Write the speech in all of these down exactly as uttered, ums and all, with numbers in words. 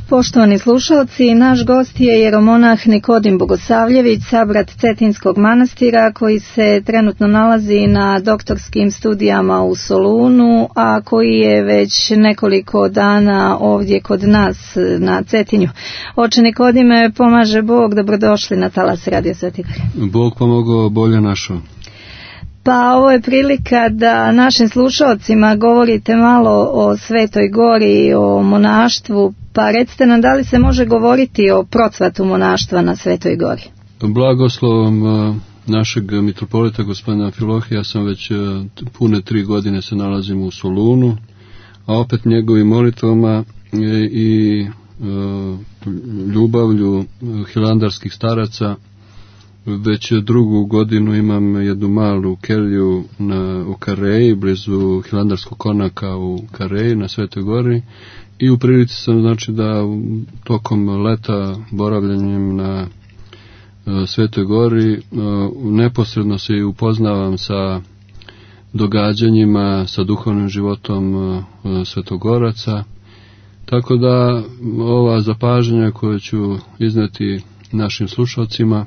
Poštovani slušalci, naš gost je jeromonah Nikodim Bogosavljević, sabrat Cetinskog manastira koji se trenutno nalazi na doktorskim studijama u Solunu, a koji je već nekoliko dana ovdje kod nas na Cetinju. Oče Nikodime, pomaže Bog, dobrodošli na talas Radio Sveti Gori. Bog pomogao, bolje našao. Pa ovo je prilika da našim slušalcima govorite malo o Svetoj Gori, o monaštvu, pa recite nam da li se može govoriti o procvatu monaštva na Svetoj Gori. Blagoslovom našeg mitropolita gospodina Amfilohija sam već pune tri godine se nalazim u Solunu, a opet njegovim molitvama i ljubavlju hilandarskih staraca već drugu godinu imam jednu malu kelju na, u Kareji, blizu Hilandarskog konaka u Kareji na Svetoj Gori, i u prilici sam znači da tokom leta boravljanjem na uh, Svetoj Gori uh, neposredno se i upoznavam sa događanjima, sa duhovnim životom uh, svetogoraca, tako da ova zapažanja koje ću izneti našim slušalcima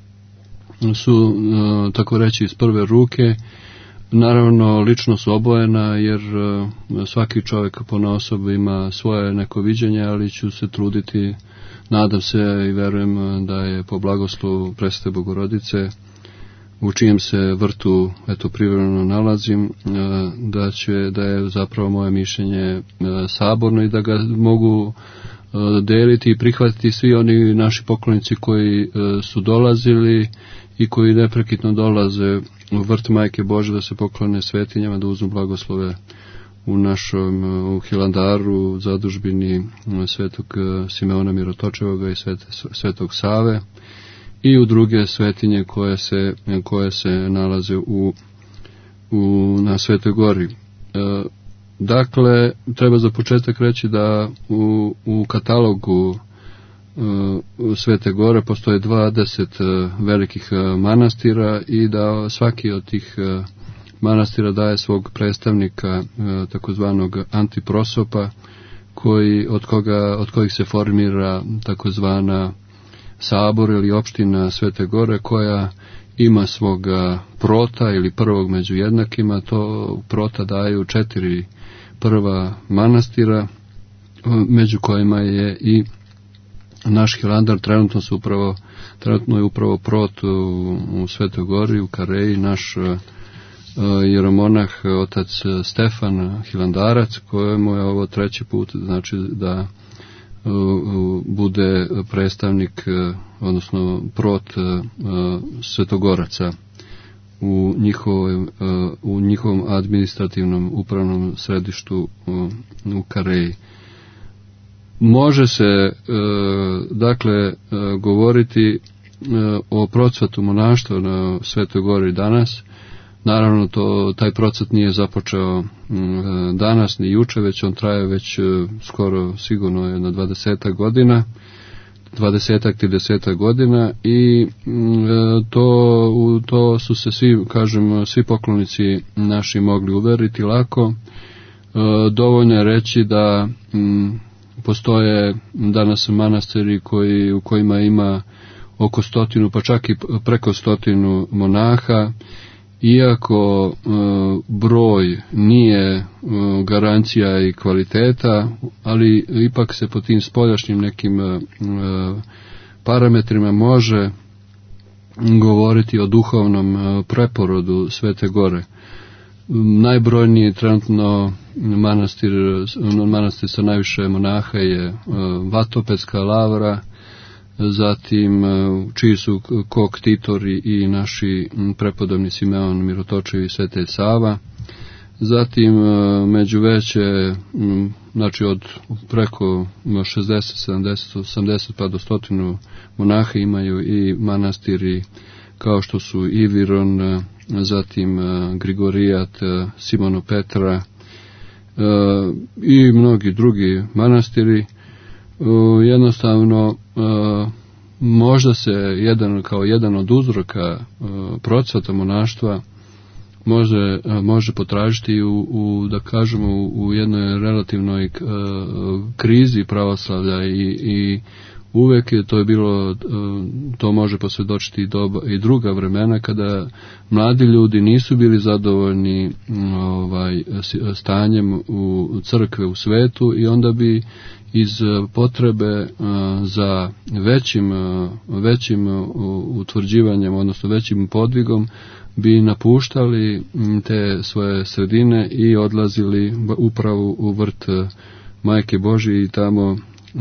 su, tako reći, iz prve ruke. Naravno, lično su obojena, jer svaki čovjek ponaosob ima svoje neko viđenje, ali ću se truditi, nadam se i verujem da je po blagoslovu Presvete Bogorodice, u čijem se vrtu eto privremeno nalazim, da će da je zapravo moje mišljenje saborno i da ga mogu deliti i prihvatiti svi oni naši poklonici koji su dolazili i koji neprekidno dolaze u vrt Majke Božje da se poklone svetinjama, da uzmu blagoslove u našom u Hilandaru, zadužbini Svetog Simeona Mirotočevoga i Svete, Svetog Save, i u druge svetinje koje se, koje se nalaze u, u, na Svetoj Gori. E, dakle, treba za početak reći da u, u katalogu u Svete Gore postoje dvadeset velikih manastira i da svaki od tih manastira daje svog predstavnika, takozvanog antiprosopa, koji, od, koga, od kojih se formira takozvana sabor ili opština Svete Gore, koja ima svoga prota ili prvog među jednakima. To prota daju četiri prva manastira, među kojima je i naš Hilandar. Trenutno su upravo, trenutno je upravo prot u, u Svetoj Gori, u Kareji, naš uh, jeromonah, otac Stefan Hilandarac, kojemu je ovo treći put, znači da uh, uh, bude predstavnik, uh, odnosno prot uh, svetogoraca u njihovom, uh, u njihovom administrativnom upravnom središtu uh, u Kareji. Može se, e, dakle, e, govoriti e, o procvatu monaštva na Svetoj Gori danas. Naravno, to, taj procvat nije započeo e, danas ni juče, već on traje već e, skoro sigurno je na dvadesetak godina, dvadesetak, tridesetak godina, i e, to, u to su se svi, kažem, svi poklonici naši mogli uveriti lako. E, dovoljno je reći da m, postoje danas manastiri koji, u kojima ima oko stotinu, pa čak i preko stotinu monaha, iako e, broj nije e, garancija i kvaliteta, ali ipak se po tim spoljašnjim nekim e, parametrima može govoriti o duhovnom e, preporodu Svete Gore. Najbrojniji je trenutno manastir, manastir sa najviše monaha je Vatopedska lavra, zatim čiji su kooktitori i naši prepodobni Simeon Mirotočevi i Svete Sava, zatim među veće, znači od preko šezdeset, sedamdeset, osamdeset pa do stotinu monaha imaju i manastiri kao što su Iviron, zatim Grigorijat, Simono Petra i mnogi drugi manastiri. Jednostavno možda se jedan, kao jedan od uzroka procvata monaštva može, može potražiti u, u da kažemo u, u jednoj relativnoj uh, krizi pravoslavlja i, i uvek je to je bilo, to može posvjedočiti i, doba, i druga vremena kada mladi ljudi nisu bili zadovoljni ovaj, stanjem u crkve u svetu i onda bi iz potrebe za većim, većim utvrđivanjem, odnosno većim podvigom bi napuštali te svoje sredine i odlazili upravo u vrt Majke Božije i tamo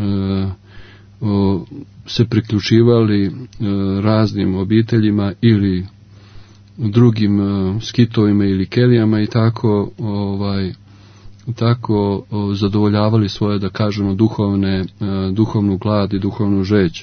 O, se priključivali e, raznim obiteljima ili drugim e, skitovima ili kelijama i tako ovaj tako o, zadovoljavali svoje, da kažemo, duhovne e, duhovnu glad i duhovnu žeđ.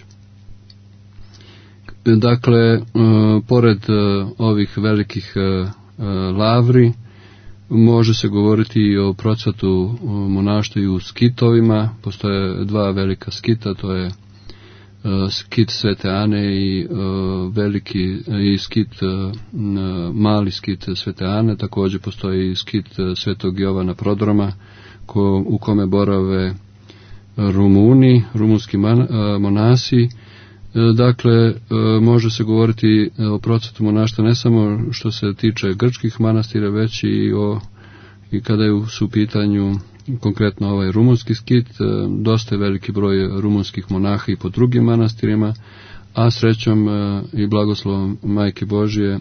Dakle, e, pored e, ovih velikih e, lavri može se govoriti i o procvatu monaštva i u skitovima. Postoje dva velika skita, to je uh, skit Svete Ane i uh, veliki i skit uh, mali skit Svete Ane. Također postoji i skit Svetog Jovana Prodroma ko, u kome borave Rumuni, rumunski man, uh, monasi. Dakle, može se govoriti o procvatu monaštva ne samo što se tiče grčkih manastira, već i o i kada je u su pitanju konkretno ovaj rumunski skit, dosta je veliki broj rumunskih monaha i po drugim manastirima, a srećom i blagoslovom Majke Božije,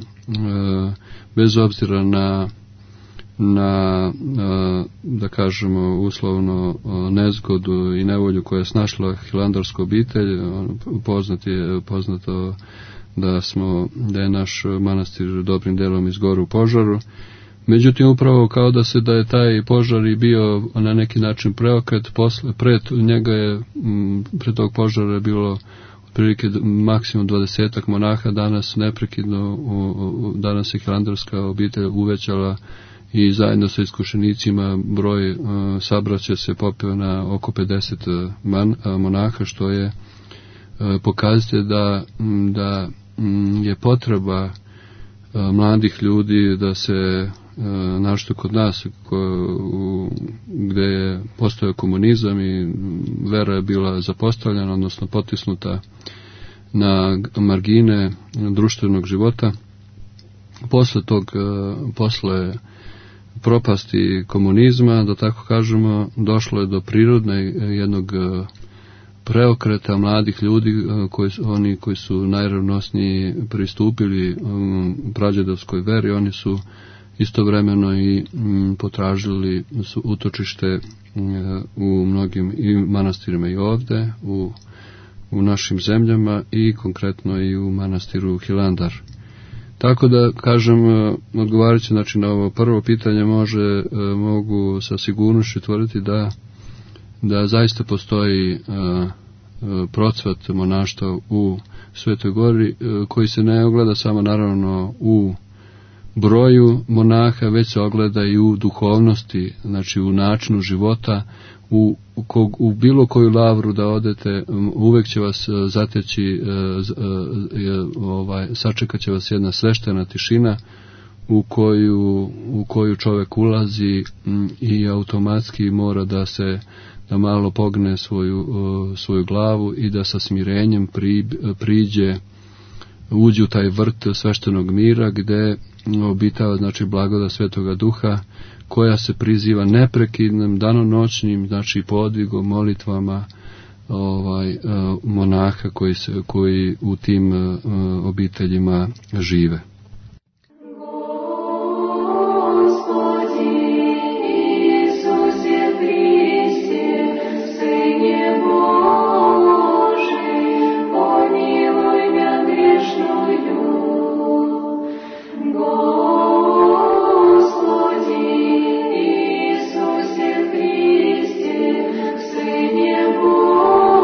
bez obzira na na, da kažemo, uslovno nezgodu i nevolju koja je snašla hilandarsku obitelj. Poznat je, poznato da smo, da je naš manastir dobrim delom izgoreo u požaru. Međutim, upravo kao da se da je taj požar i bio na neki način preokret, posle, pred njega je, pred tog požara je bilo otprilike maksimum dvadesetak monaha, danas neprekidno, danas je hilandarska obitelj uvećala i zajedno sa iskušenicima broj uh, sabraća se popeo na oko pedeset man, uh, monaha, što je uh, pokazatelj da, da um, je potreba uh, mladih ljudi da se uh, našto kod nas ko, u, gde je postojao komunizam i vera je bila zapostavljena, odnosno potisnuta na margine društvenog života. Posle tog, uh, posle propasti komunizma, da tako kažemo, došlo je do prirodne jednog preokreta mladih ljudi, koji, oni koji su najrevnosniji pristupili um, prađedovskoj veri, oni su istovremeno i um, potražili su utočište um, u mnogim i manastirima i ovde, u, u našim zemljama i konkretno i u manastiru Hilandar. Tako da, kažem, odgovarajući znači, na ovo prvo pitanje, može, mogu sa sigurnošću tvrditi da, da zaista postoji a, a, procvat monaštva u Svetoj Gori, a, koji se ne ogleda samo naravno u broju monaha, već se ogleda i u duhovnosti, znači u načinu života. U, u, u bilo koju lavru da odete, uvek će vas zateći, ovaj, sačekat će vas jedna sveštena tišina u koju, u koju čovjek ulazi i automatski mora da se da malo pogne svoju, svoju glavu i da sa smirenjem pri, priđe, uđe u taj vrt sveštenog mira gde obitava, znači, blagodat Svetoga Duha, koja se priziva neprekidnim danonoćnim, znači, podvigom, molitvama ovaj monaha koji se koji u tim obiteljima žive.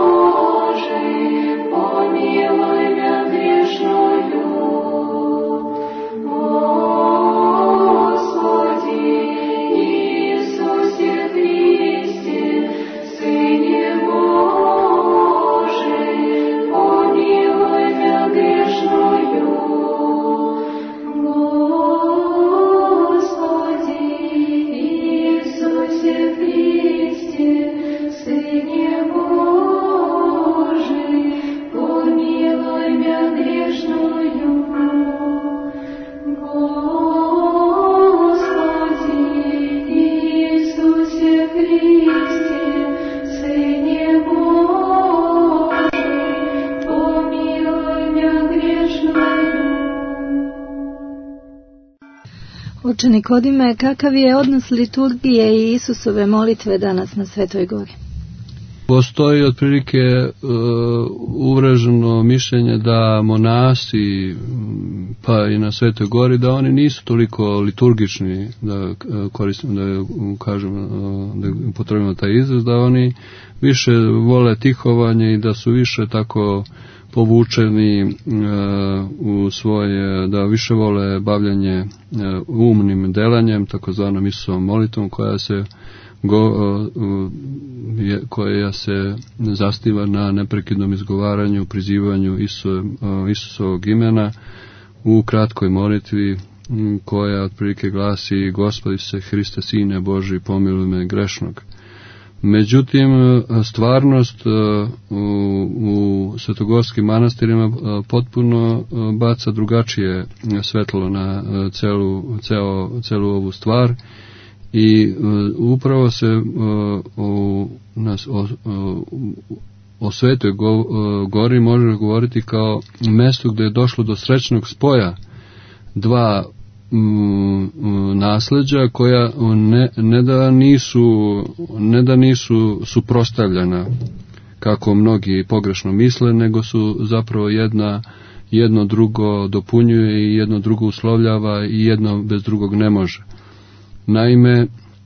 Помилуй меня грешную. Oče Nikodime, kakav je odnos liturgije i Isusove molitve danas na Svetoj Gori? Postoji otprilike uh, uvreženo mišljenje da monasi, pa i na Svetoj Gori, da oni nisu toliko liturgični, da koristim, da kažem, da upotrebimo taj izraz, da oni više vole tihovanje i da su više tako povučeni uh, u svoje, da više vole bavljanje uh, umnim delanjem, takozvanom Isusovom molitvom, koja se Go, uh, je, koja se zasniva na neprekidnom izgovaranju, prizivanju Isu, uh, Isusovog imena u kratkoj molitvi um, koja otprilike glasi: Gospodi se Hriste, Sine Boži, pomiluj me grešnog. Međutim, stvarnost uh, u, u svetogorskim manastirima uh, potpuno uh, baca drugačije svetlo na uh, celu, ceo, celu ovu stvar. I uh, upravo se uh, o, nas, o, o, o Svetoj go, uh, Gori može govoriti kao mesto gdje je došlo do srećnog spoja dva um, nasleđa koja ne, ne da nisu ne da nisu suprotstavljena kako mnogi pogrešno misle, nego su zapravo jedna jedno drugo dopunjuje i jedno drugo uslovljava i jedno bez drugog ne može. Naime,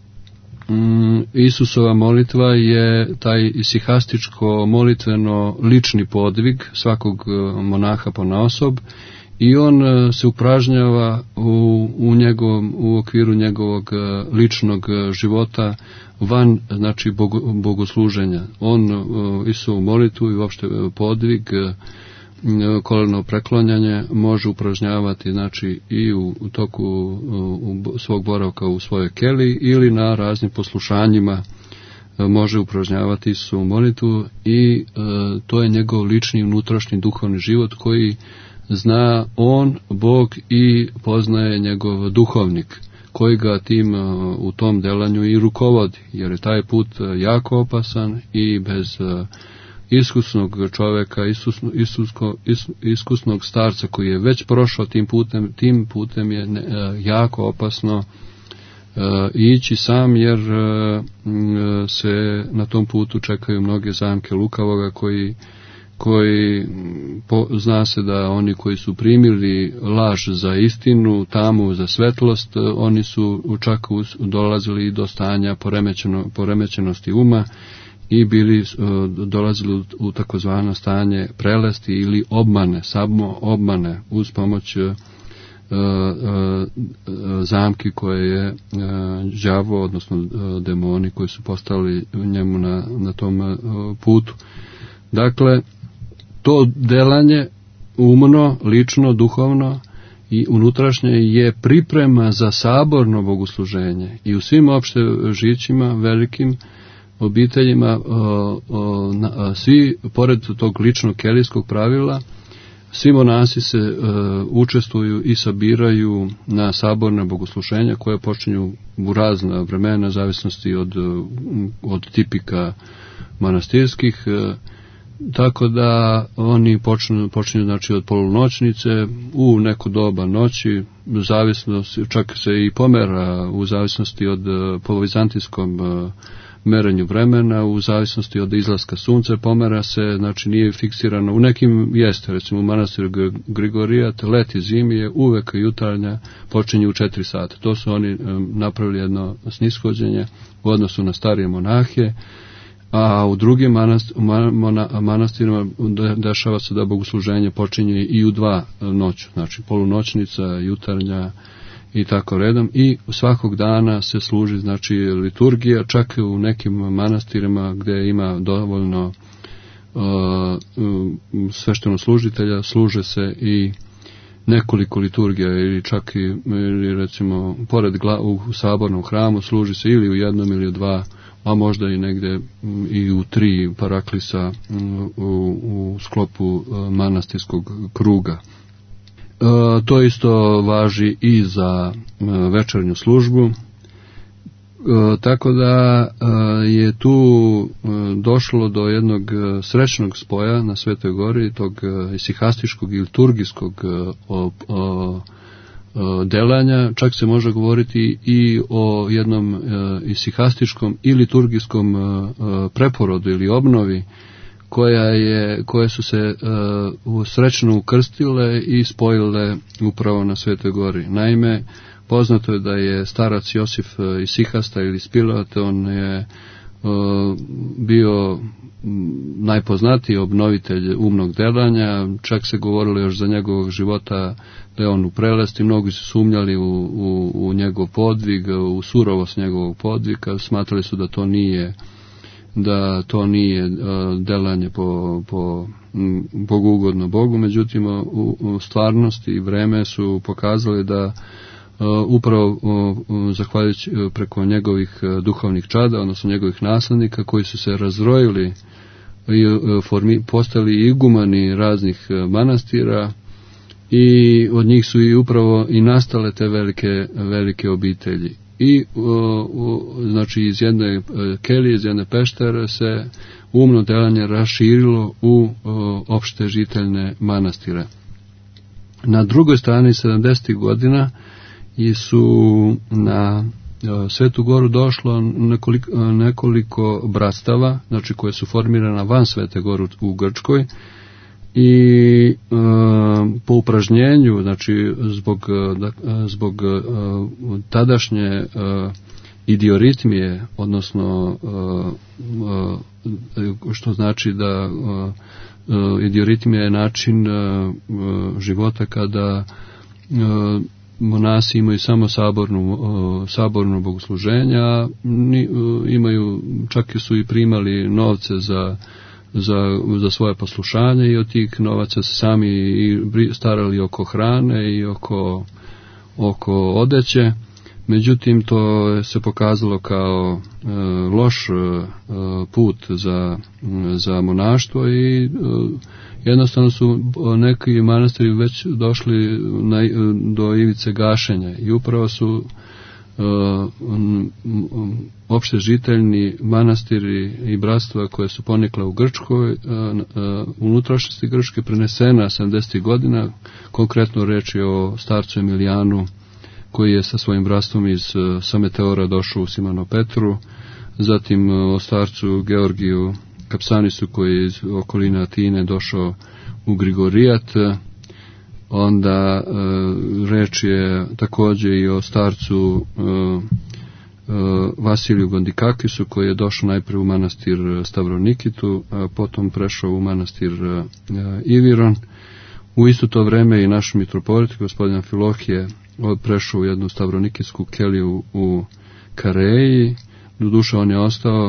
Isusova molitva je taj sihastičko molitveno lični podvig svakog monaha ponaosob i on se upražnjava u, u, njegovom, u okviru njegovog ličnog života van, znači, bogo, bogosluženja. On Isusovu molitvu i uopšte podvig, koleno preklanjanje može upražnjavati, znači, i u, u toku u, u svog boravka u svojoj keli ili na raznim poslušanjima može upražnjavati Isusovu molitvu i e, to je njegov lični unutrašnji duhovni život koji zna on, Bog, i poznaje njegov duhovnik koji ga tim u tom delanju i rukovodi, jer je taj put jako opasan i bez iskusnog čovjeka, iskusno, iskusko, is, iskusnog starca koji je već prošao tim putem, tim putem je ne, jako opasno uh, ići sam, jer uh, se na tom putu čekaju mnoge zamke lukavoga koji koji po, zna se da oni koji su primili laž za istinu, tamu za svetlost, oni su čak dolazili do stanja poremećeno, poremećenosti uma i bili dolazili u takozvano stanje prelesti ili obmane, samo obmane uz pomoć uh, uh, zamki koje je uh, đavo, odnosno uh, demoni koji su postali njemu na, na tom uh, putu. Dakle, to delanje umno, lično, duhovno i unutrašnje je priprema za saborno bogosluženje i u svim opšte žićima, velikim obiteljima, o, o, na, svi, pored tog ličnog kelijskog pravila, svi monasi se e, učestvuju i sabiraju na saborne bogosluženja koje počinju u razna vremena, zavisnosti od, od tipika manastirskih, e, tako da oni počnu, počinju, znači, od polunoćnice u neko doba noći, zavisno, čak se i pomera u zavisnosti od po vizantijskom merenju vremena, u zavisnosti od izlaska sunca pomera se, znači nije fiksirano, u nekim jeste, recimo u manastiru Grigorijat, leti, zimi je uvek jutarnja počinje u četiri sata. To su oni napravili jedno snishođenje u odnosu na starije monahe, a u drugim manastirima dešava se da bogosluženje počinje i u dva noću, znači polunoćnica, jutarnja i tako redom, i svakog dana se služi, znači, liturgija, čak u nekim manastirima gdje ima dovoljno uh, sveštenoslужitelja, služe se i nekoliko liturgija, ili čak i, ili recimo, pored gla, u sabornom hramu služi se ili u jednom ili u dva, a možda i negde i u tri paraklisa u, u sklopu manastirskog kruga. E, to isto važi i za e, večernju službu, e, tako da e, je tu e, došlo do jednog srećnog spoja na Svetoj Gori, tog e, isihastičkog i liturgijskog e, o, o, delanja, čak se može govoriti i o jednom isihastičkom i liturgijskom preporodu ili obnovi koja je, koje su se uh, srećno ukrstile i spojile upravo na Svetoj Gori. Naime, poznato je da je starac Josif Isihasta ili Spilate, on je uh, bio najpoznatiji obnovitelj umnog delanja, čak se govorilo još za njegovog života da je on u prelesti, mnogi su sumnjali u, u, u njegov podvig, u surovost njegovog podviga, smatrali su da to nije da to nije uh, delanje po, po m, bogugodno Bogu, međutim u, u stvarnosti i vreme su pokazali da uh, upravo uh, zahvaljujući uh, preko njegovih uh, duhovnih čada, odnosno njegovih naslednika koji su se razrojili i uh, formi, postali igumani raznih uh, manastira i od njih su i upravo i nastale te velike, velike obitelji. I u, u, znači iz jedne kelije, iz jedne peštere se umno delanje raširilo u o, opšte žiteljne manastire. Na drugoj strani sedamdesetih godina i su na o, Svetu Goru došlo nekoliko, nekoliko bratstava, znači koje su formirana van Svete Gore u Grčkoj, i e, po upražnjenju, znači zbog, da, zbog e, tadašnje e, idioritmije, odnosno e, što znači da e, idioritmija je način e, života kada e, monasi imaju samo sabornu, e, saborno bogosluženja, ni, e, imaju, čak su i primali novce za Za, za svoje poslušanje i od tih novaca se sami i starali oko hrane i oko, oko odeće. Međutim, to se pokazalo kao e, loš e, put za, za monaštvo i e, jednostavno su neki manastiri već došli na, do ivice gašenja i upravo su Uh, um, um, opšte žiteljni manastiri i bratstva koje su ponikle u Grčkoj, uh, uh, unutrašnjosti Grčke prenesena sedamdesetih godina, konkretno reč je o starcu Emilijanu koji je sa svojim bratstvom iz uh, sa Meteora došao u Simonopetru, zatim uh, o starcu Georgiju Kapsanisu koji je iz okoline Atine došao u Grigorijat. Onda e, reč je također i o starcu e, e, Vasiliju Gondikakisu koji je došao najprije u manastir Stavronikitu, a potom prešao u manastir e, Iviron. U isto to vreme i naš mitropolit, gospodin Amfilohije, prešao u jednu stavronikitsku keliju u Kareji. Doduše on je ostao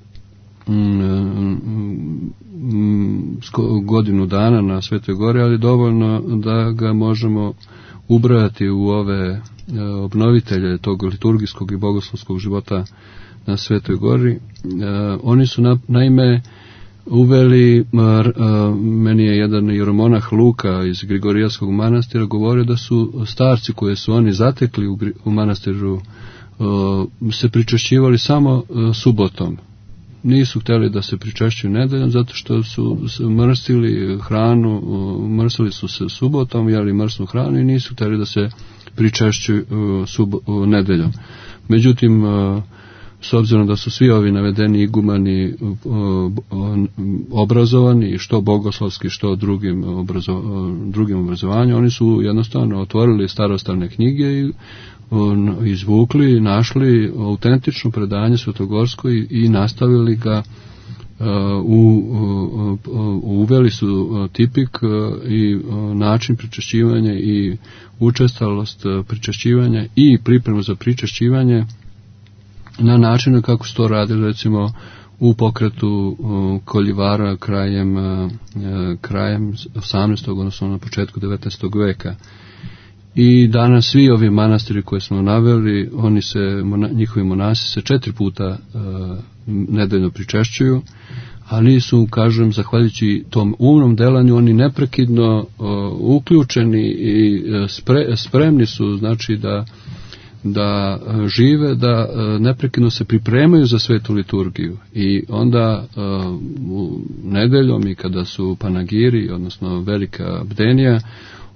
godinu dana na Svetoj Gori, ali dovoljno da ga možemo ubrojati u ove obnovitelje tog liturgijskog i bogoslovskog života na Svetoj Gori. Oni su na, naime uveli, meni je jedan jeromonah Luka iz Grigorijatskog manastira govorio da su starci koje su oni zatekli u, u manastiru se pričešćivali samo subotom. Nisu htjeli da se pričešćuju nedeljom zato što su mrstili hranu, mrstili su se subotom, jeli mrsnu hranu i nisu htjeli da se pričešćuju sub, nedeljom. Međutim, s obzirom da su svi ovi navedeni igumani obrazovani, što bogoslovski, što drugim, obrazo, drugim obrazovanjem, oni su jednostavno otvorili starostavne knjige i izvukli, našli autentično predanje svetogorsko i, i nastavili ga, u, u, uveli su tipik i način pričešćivanja i učestalost pričešćivanja i pripremu za pričešćivanje na način kako su to radili recimo u pokretu koljivara krajem, krajem osamnaestog odnosno na početku devetnaestog veka. I danas svi ovi manastiri koje smo naveli, oni se, njihovi monasi se četiri puta uh, nedeljno pričešćuju, ali su, kažem, zahvaljujući tom umnom delanju, oni neprekidno uh, uključeni i spre, spremni su, znači da da žive, da uh, neprekidno se pripremaju za svetu liturgiju i onda uh, nedeljom i kada su panagiri, odnosno velika bdenija,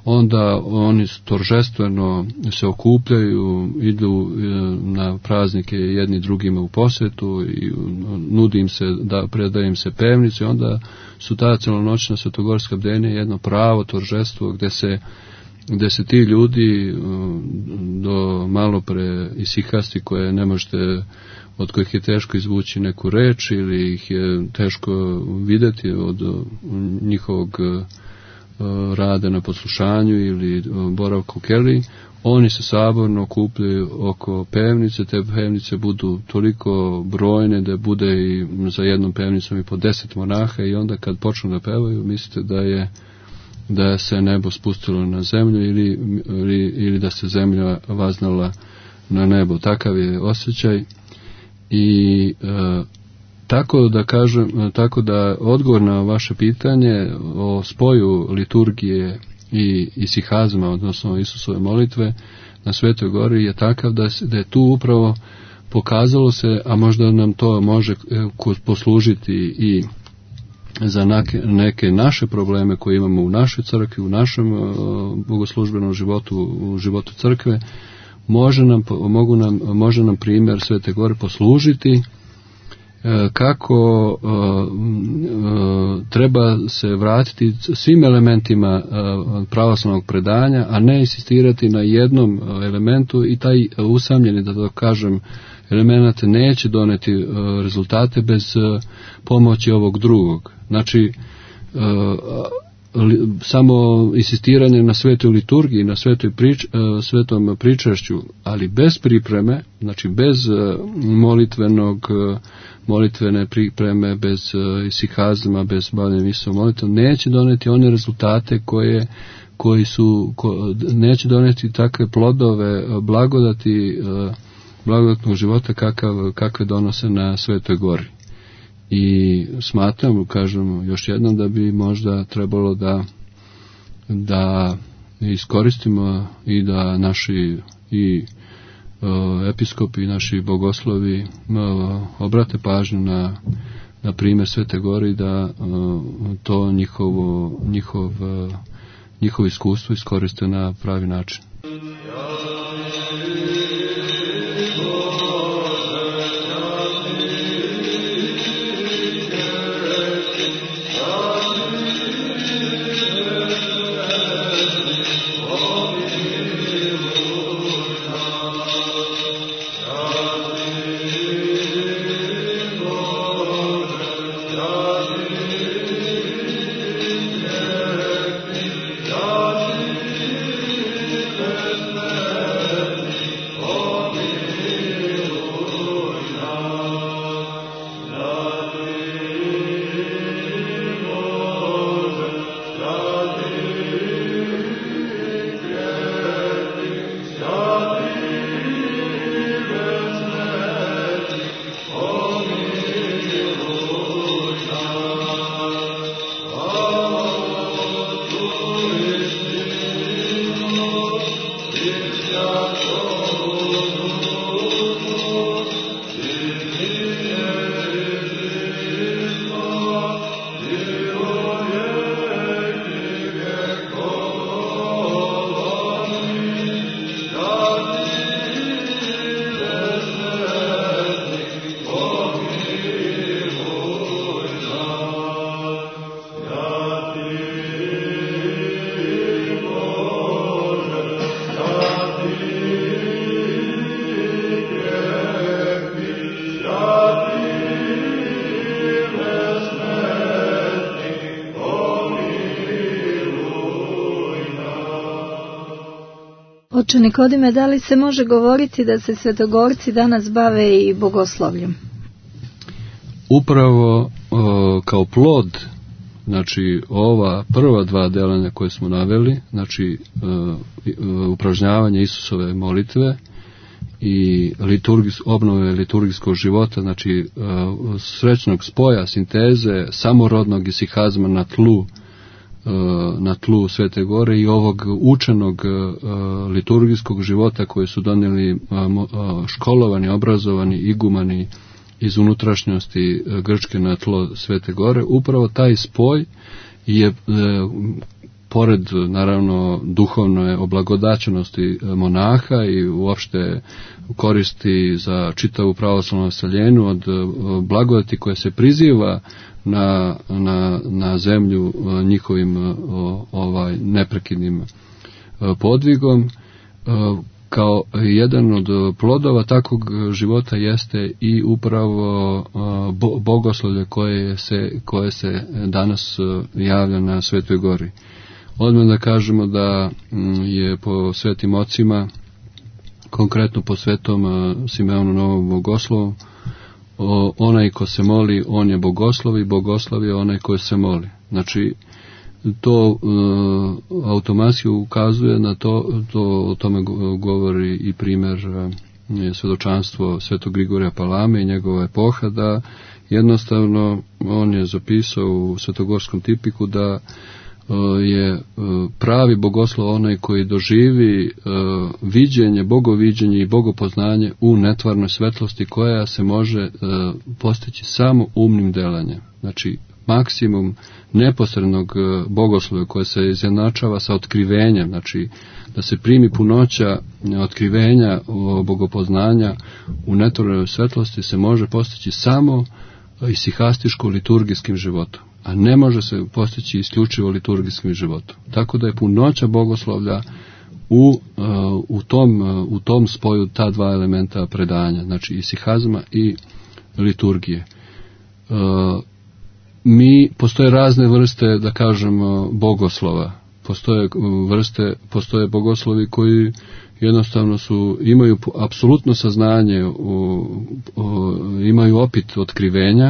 onda oni toržestveno se okupljaju, idu na praznike jedni drugima u posjetu i nudi im se, da predaje im se pevnicu i onda su ta celonoćna svetogorska bdenja jedno pravo toržestvo gdje se gdje se ti ljudi do malo pre isihasti koje ne možete, od kojih je teško izvući neku reč ili ih je teško vidjeti od njihovog rade na poslušanju ili boravka u keliji, oni se saborno okupljaju oko pevnice, te pevnice budu toliko brojne da bude i za jednom pevnicom i po deset monaha i onda kad počnu da pevaju mislite da je da se nebo spustilo na zemlju ili, ili, ili da se zemlja vaznala na nebo. Takav je osjećaj i e, tako da kažem, tako da odgovor na vaše pitanje o spoju liturgije i isihazma, odnosno Isusove molitve na Svetoj Gori je takav da, da je tu upravo pokazalo se, a možda nam to može poslužiti i za neke, neke naše probleme koje imamo u našoj crkvi, u našem uh, bogoslužbenom životu, u životu crkve, može nam, mogu nam, može nam primjer Svete Gore poslužiti uh, kako uh, uh, treba se vratiti svim elementima uh, pravoslavnog predanja, a ne insistirati na jednom elementu i taj usamljeni, da to kažem, element neće doneti uh, rezultate bez uh, pomoći ovog drugog. Znači, uh, li, samo insistiranje na svetoj liturgiji, na svetoj prič, uh, svetom pričašću, ali bez pripreme, znači bez uh, molitvenog, uh, molitvene pripreme, bez uh, isihazma, bez bavljenja misom molitvom, neće doneti one rezultate koje koji su, ko, neće doneti takve plodove, blagodati, uh, blagodatnog života kakav, kakve donose na Svetoj Gori. I smatram, kažem još jednom, da bi možda trebalo da da iskoristimo i da naši i uh, episkopi i naši bogoslovi uh, obrate pažnju na, na primjer Svete Gori, da uh, to njihovo, njihov, uh, njihovo iskustvo iskoriste na pravi način. Oče Nikodime, da li se može govoriti da se svetogorci danas bave i bogoslovljem? Upravo o, kao plod, znači ova prva dva delanja koje smo naveli, znači o, upražnjavanje Isusove molitve i liturgis, obnove liturgijskog života, znači o, srećnog spoja, sinteze, samorodnog isihazma na tlu na tlu Svete Gore i ovog učenog uh, liturgijskog života koje su donijeli uh, školovani, obrazovani igumani iz unutrašnjosti Grčke na tlo Svete Gore, upravo taj spoj je uh, pored naravno duhovne oblagodaćenosti monaha i uopšte koristi za čitavu pravoslavnu naseljenu od blagodati koje se priziva na, na, na zemlju njihovim ovaj neprekidnim podvigom, kao jedan od plodova takvog života jeste i upravo bogoslovlje koje se, koje se danas javlja na Svetoj Gori. Odmah da kažemo da je po svetim ocima, konkretno po svetom Simeonu Novom Bogoslovu, onaj ko se moli, on je bogoslov i bogoslov je onaj koji se moli. Znači, to uh, automatski ukazuje na to, to o tome govori i primjer uh, svedočanstvo Svetog Grigorija Palame i njegova epoha, da jednostavno on je zapisao u Svetogorskom tipiku da uh, je uh, pravi bogoslov onaj koji doživi uh, viđenje, bogoviđenje i bogopoznanje u netvarnoj svetlosti koja se može uh, postići samo umnim delanjem. Znači, maksimum neposrednog bogoslova koje se izjednačava sa otkrivenjem, znači da se primi punoća otkrivenja bogopoznanja u netvarnoj svetlosti se može postići samo isihastiško-liturgijskim životom, a ne može se postići isključivo liturgijskim životom. Tako da je punoća bogoslovlja u, u, tom, u tom spoju ta dva elementa predanja, znači isihazma i liturgije. Mi, postoje razne vrste, da kažemo, bogoslova. Postoje vrste, postoje bogoslovi koji jednostavno su, imaju apsolutno saznanje, u, u, imaju opit otkrivenja,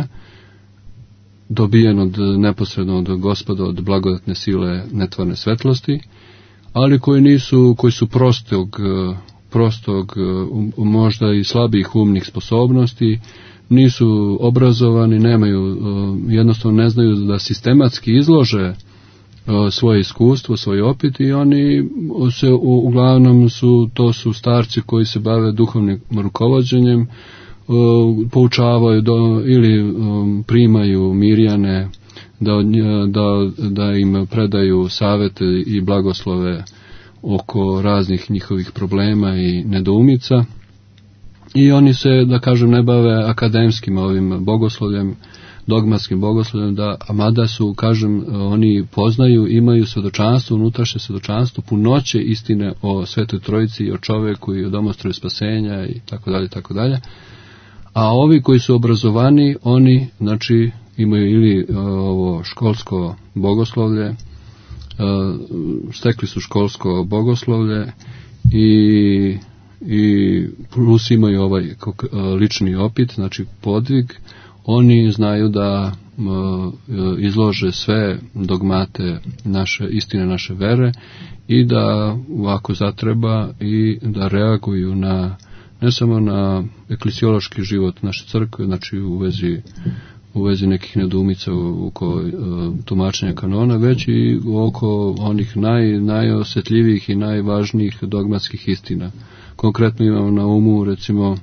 dobijen od neposredno od Gospoda, od blagodatne sile netvarne svetlosti, ali koji nisu, koji su prostog, prostog, možda i slabih umnih sposobnosti, nisu obrazovani, nemaju, jednostavno ne znaju da sistematski izlože svoje iskustvo, svoj opit i oni se uglavnom su, to su starci koji se bave duhovnim rukovođenjem, poučavaju do, ili primaju mirjane da, da, da im predaju savete i blagoslove oko raznih njihovih problema i nedoumica. I oni se, da kažem, ne bave akademskim ovim bogoslovljem, dogmatskim bogoslovljem, da, a mada su, kažem, oni poznaju, imaju svedočanstvo, unutrašnje svedočanstvo, punoće istine o Svetoj Trojici i o čoveku i o domostroju spasenja i tako dalje, tako dalje. A ovi koji su obrazovani, oni, znači, imaju ili ovo školsko bogoslovlje, stekli su školsko bogoslovlje i i plus imaju ovaj lični opit, znači podvig, oni znaju da izlože sve dogmate naše, istine naše vere i da ako zatreba i da reaguju na, ne samo na eklesiološki život naše crkve, znači u vezi u vezi nekih nedoumica oko tumačenja kanona, već i oko onih naj, najosjetljivijih i najvažnijih dogmatskih istina. Konkretno imamo na umu, recimo,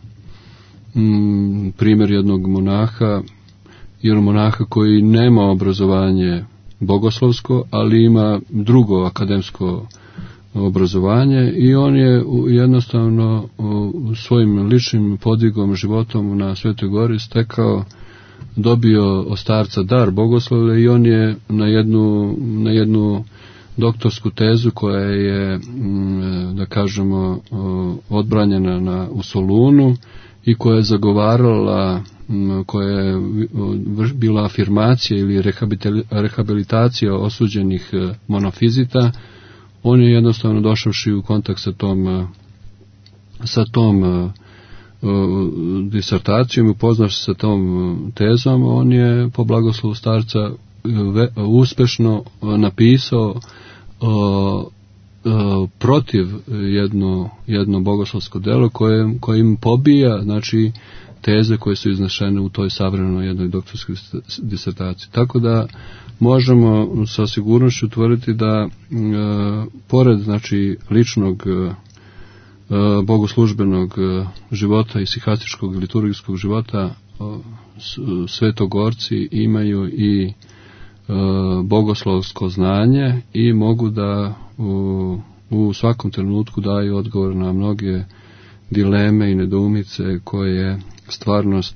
m, primjer jednog monaha, jednog monaha koji nema obrazovanje bogoslovsko, ali ima drugo akademsko obrazovanje i on je jednostavno svojim ličnim podvigom, životom na Svetoj Gori stekao, dobio od starca dar bogoslovlja i on je na jednu, na jednu doktorsku tezu koja je, da kažemo, odbranjena na, u Solunu i koja je zagovarala, koja je bila afirmacija ili rehabilitacija osuđenih monofizita. On je jednostavno došavši u kontakt sa tom, sa tom disertacijom, upoznavši sa tom tezom, on je po blagoslovu starca uspešno napisao o, o, protiv jedno, jedno bogoslovsko delo koje, koje im pobija, znači, teze koje su iznešene u toj savremenoj jednoj doktorskoj disertaciji. Tako da možemo sa sigurnošću tvrditi da e, pored, znači, ličnog e, bogoslužbenog života i sihastičkog liturgijskog života, Svetogorci imaju i bogoslovsko znanje i mogu da u, u svakom trenutku daju odgovor na mnoge dileme i nedoumice koje stvarnost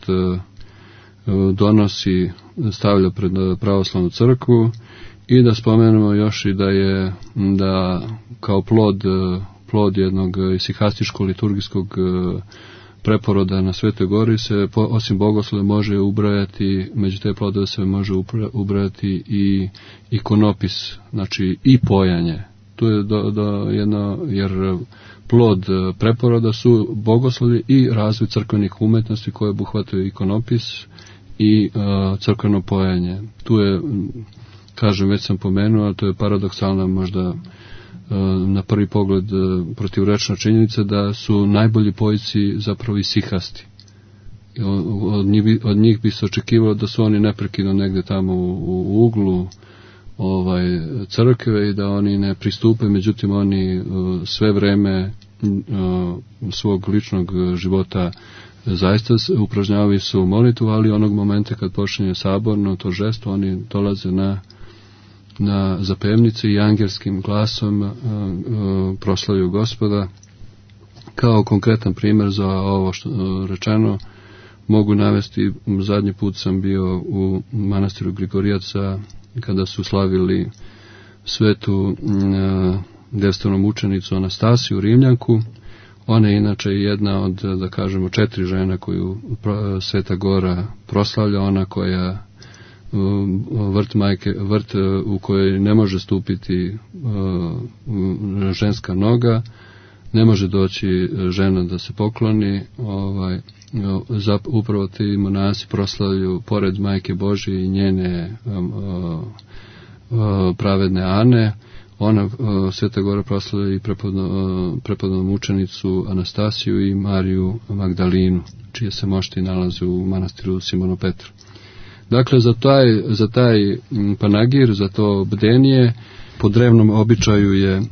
donosi, stavlja pred pravoslavnu crkvu. I da spomenemo još i da je da kao plod, plod jednog isihastičko-liturgijskog preporoda na Svetoj Gori se osim bogoslova može ubrajati, među te plodove se može ubrajati i ikonopis, znači i pojanje. Tu je do, do jedno, jer plod preporoda su bogoslovi i razvoj crkvenih umetnosti koje obuhvataju ikonopis i uh, crkveno pojanje. Tu je, kažem, već sam pomenuo, ali to je paradoksalna možda na prvi pogled protivrečna činjenica da su najbolji pojici zapravo isihasti. Od njih, od njih bi se očekivalo da su oni neprekidno negde tamo u, u uglu ovaj, crkve i da oni ne pristupe, međutim oni sve vreme svog ličnog života zaista upražnjavaju se u molitvu, ali onog momenta kad počinje saborno to žesto, oni dolaze na na zapevnici i angelskim glasom uh, uh, proslavlju Gospoda. Kao konkretan primjer za ovo što uh, rečeno mogu navesti, zadnji put sam bio u manastiru Grigorijaca kada su slavili svetu uh, devstvenu mučenicu Anastasiju Rimljanku. Ona je inače jedna od, da kažemo, četiri žena koju Sveta Gora proslavlja, ona koja vrt majke, vrt u kojoj ne može stupiti uh, ženska noga, ne može doći žena da se pokloni, ovaj, za, upravo ti monasi proslavlju pored Majke Božje i njene uh, uh, pravedne Ane. Ona, uh, Sveta Gora, proslavlja i prepodobnu mučenicu Anastasiju i Mariju Magdalinu, čije se mošti nalaze u manastiru Simona Petra. Dakle, za taj, za taj panagir, za to bdenije, po drevnom običaju je e,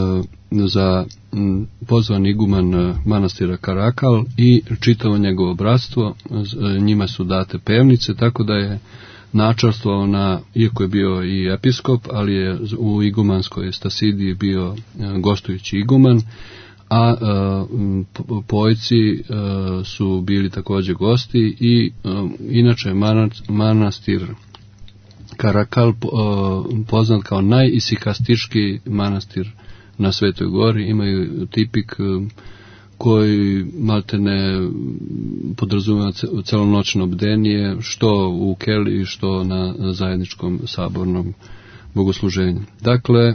za m, pozvan iguman manastira Karakal i čitavo njegovo bratstvo, e, njima su date pevnice, tako da je načarstvovao na, iako je bio i episkop, ali je u igumanskoj stasidiji bio e, gostujući iguman, a e, pojci e, su bili također gosti i e, inače manastir Karakal e, poznat kao najisikastički manastir na Svetoj Gori, imaju tipik e, koji maltene podrazumeva celonoćno bdenije, što u keliji, što na zajedničkom sabornom bogosluženju. Dakle,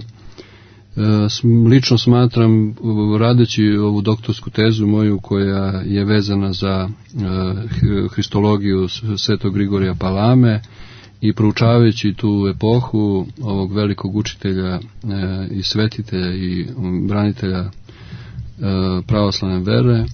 lično smatram, radeći ovu doktorsku tezu moju koja je vezana za hristologiju Svetog Grigorija Palame i proučavajući tu epohu ovog velikog učitelja i svetitelja i branitelja pravoslavne vere,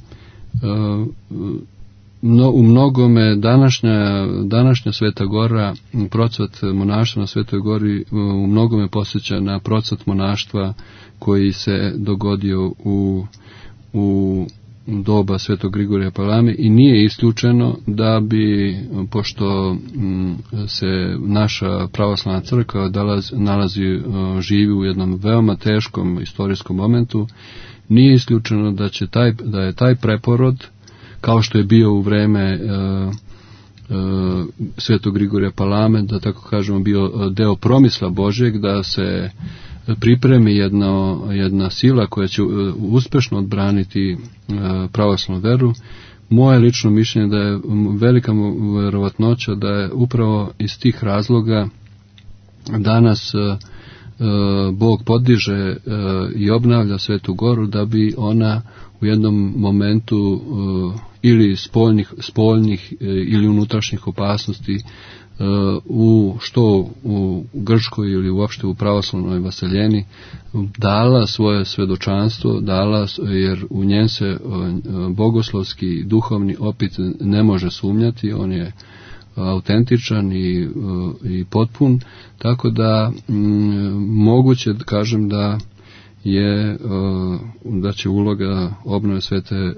no, u mnogome današnja, današnja Sveta Gora, procvat monaštva na Svetoj Gori u mnogome posjeća na procvat monaštva koji se dogodio u, u doba Svetog Grigorija Palame i nije isključeno da bi, pošto se naša pravoslavna crkva nalazi, živi u jednom veoma teškom istorijskom momentu, nije isključeno da će taj, da je taj preporod, kao što je bio u vreme e, e, Svetog Grigorija Palame, da tako kažemo bio deo promisla Božjeg, da se pripremi jedno, jedna sila koja će uspešno odbraniti e, pravoslavnu veru. Moje lično mišljenje da je velika verovatnoća da je upravo iz tih razloga danas e, Bog podiže e, i obnavlja Svetu Goru da bi ona u jednom momentu e, ili spoljnih, spoljnih e, ili unutrašnjih opasnosti e, u što u Grčkoj ili uopšte u pravoslavnoj vaseljeni dala svoje svedočanstvo, dala, jer u njen se e, bogoslovski duhovni opit ne može sumnjati, on je autentičan i, i potpun, tako da m, moguće kažem da je da će uloga obnove Svete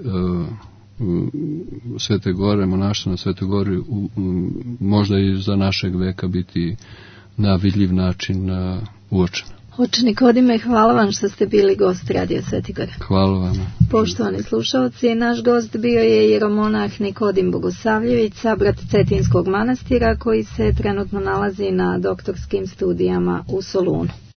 Svete Gore, monaštva na Svetoj Gori možda i za našeg veka biti na vidljiv način uh, uočena. Oče Nikodime, hvala vam što ste bili gost Radio Sveti Gora. Hvala vam. Poštovani slušalci, naš gost bio je jeromonah Nikodim Bogosavljević, sabrat Cetinskog manastira koji se trenutno nalazi na doktorskim studijama u Solunu.